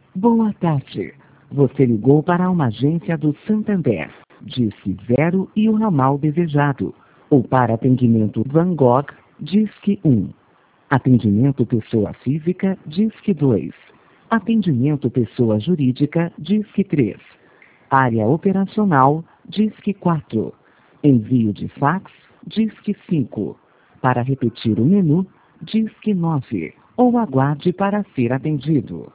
Boa tarde. Você ligou para uma agência do Santander. Disque 0 e o ramal desejado. Ou para atendimento Van Gogh, Disque 1. Atendimento pessoa física, Disque 2. Atendimento pessoa jurídica, Disque 3. Área operacional, Disque 4. Envio de fax, Disque 5. Para repetir o menu, Disque 9. Ou aguarde para ser atendido.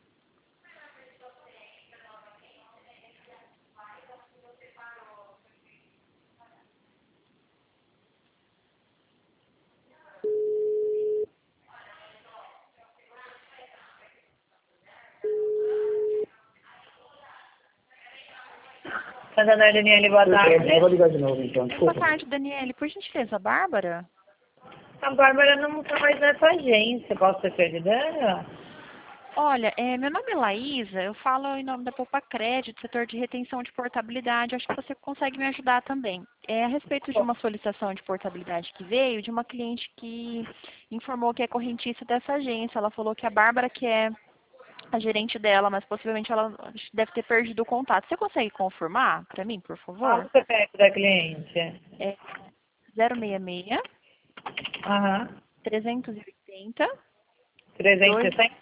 Santander, Daniele, boa tarde. Eu vou ligar de novo então, Boa desculpa. tarde, Daniele. Por gentileza, Bárbara? A Bárbara não está mais nessa agência. Posso ser perdida? Olha, meu nome é Laísa, eu falo em nome da Poupa Crédito, setor de retenção de portabilidade. Acho que você consegue me ajudar também. É a respeito de uma solicitação de portabilidade que veio de uma cliente que informou que é correntista dessa agência. Ela falou que a Bárbara que é a gerente dela, mas possivelmente ela deve ter perdido o contato. Você consegue confirmar para mim, por Qual favor? o CPF da cliente? É 066 Aham. 380 360?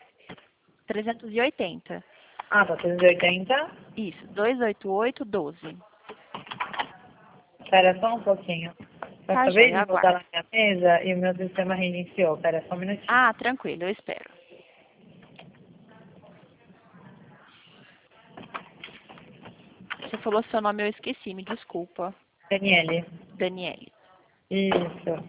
380. Ah, tá. 380. Isso, 28812. Espera só um pouquinho. Eu Tá, acabei joia, de voltar aguardo. na minha mesa e o meu sistema reiniciou. Espera só um minutinho. Ah, tranquilo, eu espero. Você falou seu nome, eu esqueci, me desculpa. Daniele. Daniele. Isso.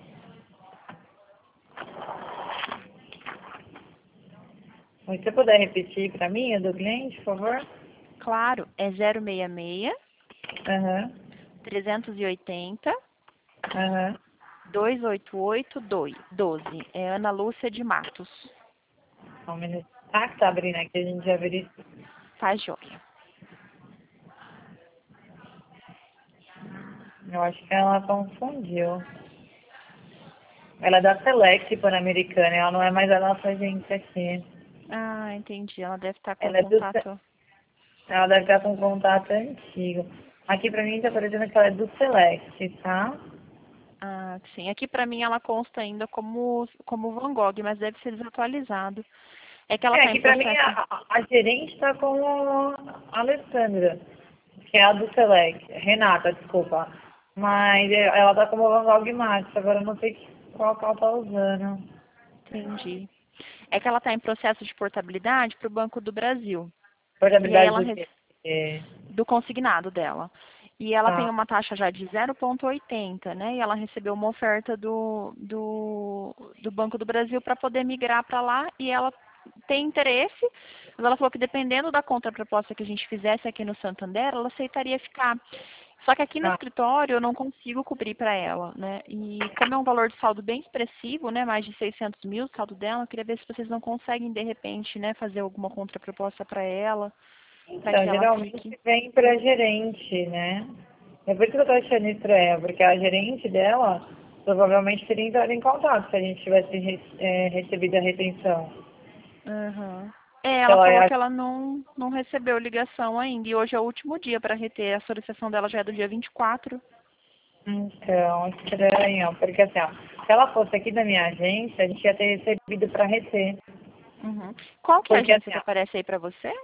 Se você puder repetir para mim, o do cliente, por favor? Claro, é 066 Aham. 380 Aham. 28812. É Ana Lúcia de Matos. Só um minuto. Ah, que tá abrindo aqui, a gente já verificou. Tá, joia. Eu acho que ela confundiu. Ela é da Select Pan-Americana, ela não é mais a nossa agência aqui. Ah, entendi. Ela deve estar com Ela é do, contato. ela deve estar com contato antigo. Aqui pra mim tá parecendo que ela é do Select, tá? Ah, sim. Aqui pra mim ela consta ainda como Van Gogh, mas deve ser desatualizado. É que ela tá em Aqui pra mim processo. a gerente tá com a Alessandra, que é a do Select. Renata, desculpa. Mas ela tá como Van Gogh Max, agora eu não sei qual que ela tá usando. Entendi. É que ela está em processo de portabilidade para o Banco do Brasil. E aí Portabilidade ela do quê? do consignado dela. E ela tem Tá. uma taxa já de 0,80, né? E ela recebeu uma oferta do Banco do Brasil para poder migrar para lá e ela tem interesse, mas ela falou que dependendo da contraproposta que a gente fizesse aqui no Santander, ela aceitaria ficar. Só que aqui no Tá. escritório eu não consigo cobrir para ela, né? E como é um valor de saldo bem expressivo, né? Mais de 600 mil o saldo dela, eu queria ver se vocês não conseguem, de repente, né? Fazer alguma contraproposta para ela, para Então, que ela geralmente fique. vem pra gerente, né? É por isso que eu tô achando estranho, porque a gerente dela provavelmente teria entrado em contato se a gente tivesse recebido a retenção. Uhum. Ela Ela falou é que ela não recebeu ligação ainda. E hoje é o último dia para reter. A solicitação dela já é do dia 24. então, estranho, porque assim, ó, se ela fosse aqui da minha agência, a gente ia ter recebido para reter. Uhum. Qual que é a Porque agência assim, que ó, aparece aí para você?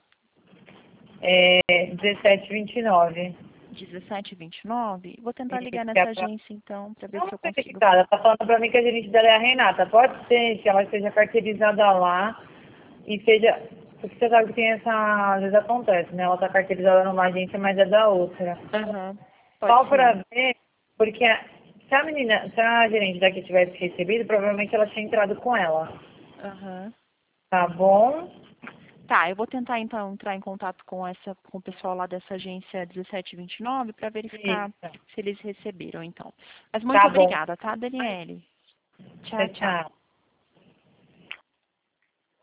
é 1729. 1729? Vou tentar Isso, ligar que é nessa pra... agência então, para ver Não se eu consigo. certificada, tá falando pra mim que a gerente dela é a Renata. Pode ser que ela seja carteirizada lá e seja. Porque você sabe que tem essa. Às vezes acontece, né? Ela tá carteirizada numa agência, mas é da outra. Uhum. Pode Só pra ser. ver, porque se a menina, se a gerente daqui tivesse recebido, provavelmente ela tinha entrado com ela. Uhum. Tá bom? Tá, eu vou tentar então entrar em contato com o pessoal lá dessa agência 1729 para verificar Isso. se eles receberam então. Mas muito Tá bom. obrigada, tá, Daniele? Tchau, Tchau, tchau. tchau.